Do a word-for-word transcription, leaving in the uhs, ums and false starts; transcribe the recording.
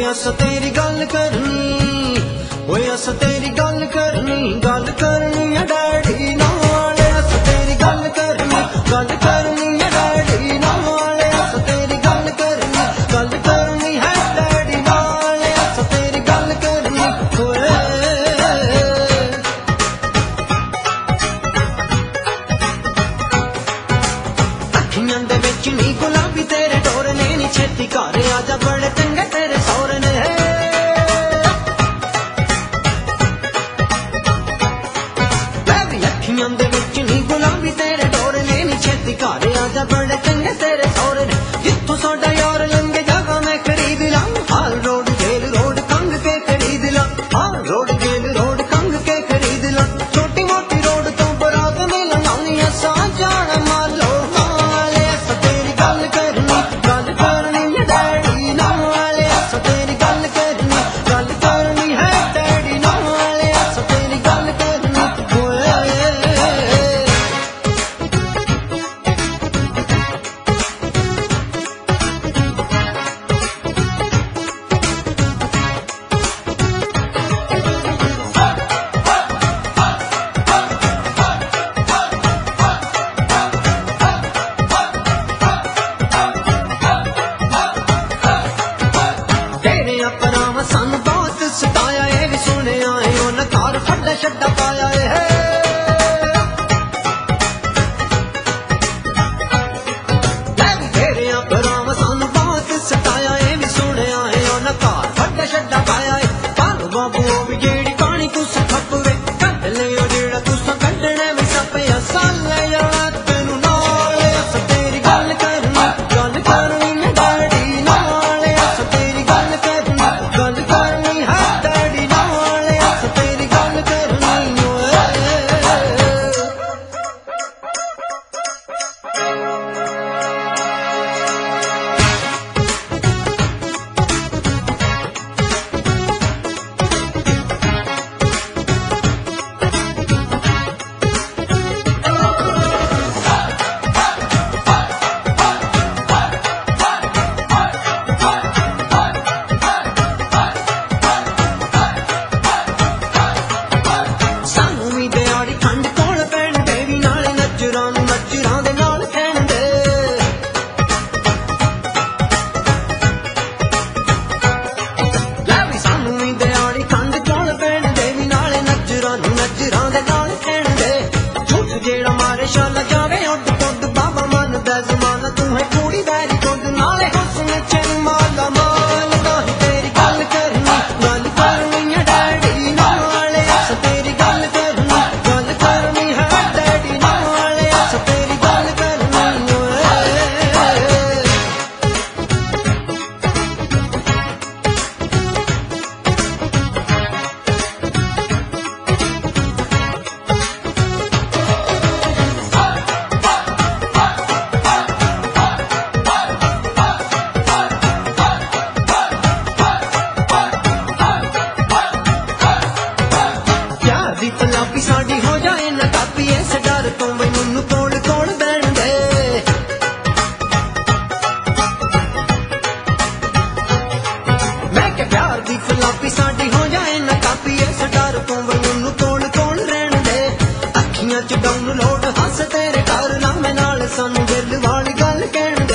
अस तेरी गल करनी, ओए अस तेरी गल करनी, गल करनी है डैडी नाल, अस तेरी गल करनी, गल करनी है डैडी नाल, अस तेरी गल करनी, गल करनी है डैडी नाल, अस तेरी गल करनी। ओए अखियां दे विच नी गुलाबी तेरे डोर ने नी, छेती घर आजा बड़े चंगे तेरे सौरे ने। अखियां दे विच नी गुलाबी तेरे डोर ने नी, छेती घर आजा बड़े चंगे तेरे सौरे ने। जित्थों साडा यार लंघे जगह मैं खरीद ला, हाल रोड जेल रोड कंग के खरीद ला, हाल रोड जेल रोड कंग के खरीद ला। छोटी मोटी रोड तो बरात में लंघानी असा जाना मालो नाल, अस तेरी गल करनी, गल करनी है डैडी नाल, अस तेरी गल करनी, गल करनी है डैडी नाल, अस तेरी गल करनी। अपना सन बहुत सताया है, भी सुने आए उन घर फटा छड्डा पाया है। तेरे अपना सन बहुत सताया है, भी सुने आए उन घर फटा छड्डा पाया है। पालो बाबू भी जेड़ी पानी तुस खपवे, कट ले जेड़ा तुस कड्डना भी सपया साल जाना तेनू नाल, अस तेरी गल करनी, गल करनी है डैडी नाल, अस तेरी गल करनी, गल करनी है डैडी नाल, अस तेरी गल करनी। सानू भी दिहाड़ी ठंड कोल पैण दे, भी नाले नजरां नूं नजरां दे नाल कहण दे। लै भी सानू भी दिहाड़ी ठंड कोल पैण दे, भी नाले नजरां नूं नजरां दे नाल कहण दे। झूठ जेड़ा मारे शाला जावे उड पुड, बाबा मनदा जमाना तू है कुड़ी वैरी गुड, नाले हुस्न च माला माल, तां तेरी गल करनी, गल करनी है डैडी नाल, अस तेरी गल करनी, गल करनी है डैडी नाल, अस तेरी गल करनी। प्यार दी तलापी साडी हो जाए ना कापी, इस डर तो मैनू कोल कोल बैण दे। मैं क्या प्यार दी तलापी साडी हो जाए ना कापी, इस डर तो मैनू कोल कोल रहण दे। अखियां च डाउनलोड हस तेरे घर ना मैं नाल सानू दिल वाली गल कहण दे।